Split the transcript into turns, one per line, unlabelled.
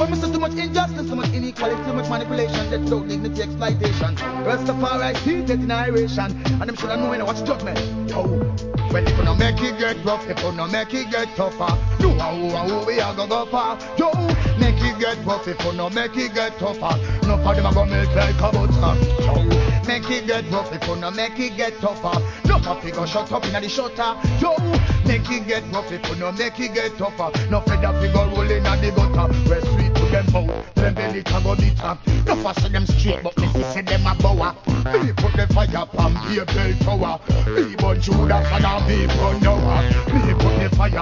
But me see too much injustice, too much inequality, too much manipulation, death without dignity, exploitation. Rastafari see death in iration, and them should have known when I watch judgment. Yo, when if you no make it get rough, if you no make it get tougher, you who we are go far. Yo, make it get rough, if you no make it get tougher, no for them a go milk like a butter. Yo, make it get rough, if you no make it get tougher, no for figure shut up inna the shutter. Yo, make it get rough, if you no make it get tougher, no for the figure roll inna the gutter. Rest sweet to them mouth, them belly can go bitter. No for see them straight, but me see them a bower. Me put the fire pan be a bell tower. Me burn Judas and a me burn Noah. Me put the fire